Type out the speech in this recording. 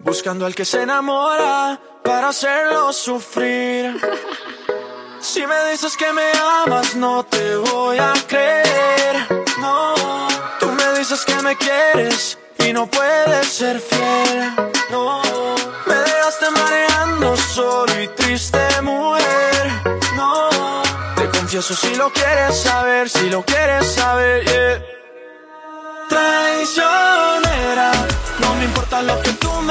buscando al que se enamora para hacerlo sufrir. Si me dices que me amas, no te voy a creer. No, tú me dices que me quieres y no puedes ser fiel. No, me dejaste mareando solo y triste, mujer. No, te confieso si lo quieres saber, si lo quieres saber, yeah. Traicionera, no me importa lo que tú me